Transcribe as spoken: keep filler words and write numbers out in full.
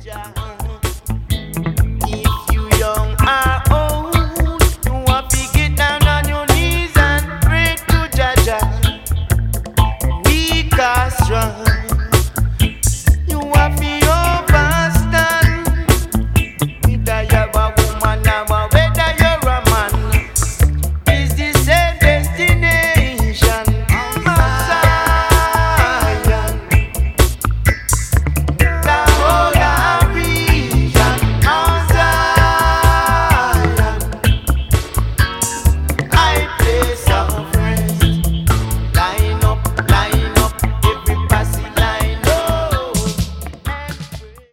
Jah. If you young or old, you have to get down on your knees and pray to Jah Jah. Weak or strong.